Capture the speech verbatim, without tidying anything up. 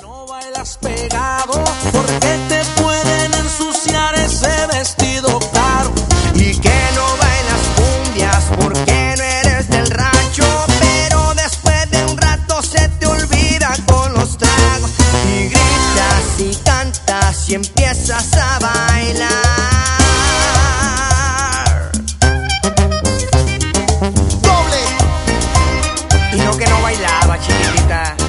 No bailas pegado porque te pueden ensuciar ese vestido caro. Y que no bailas cumbias porque no eres del rancho, pero después de un rato se te olvida con los tragos. Y gritas y cantas y empiezas a bailar. Doble. Y no que no bailaba, chiquitita.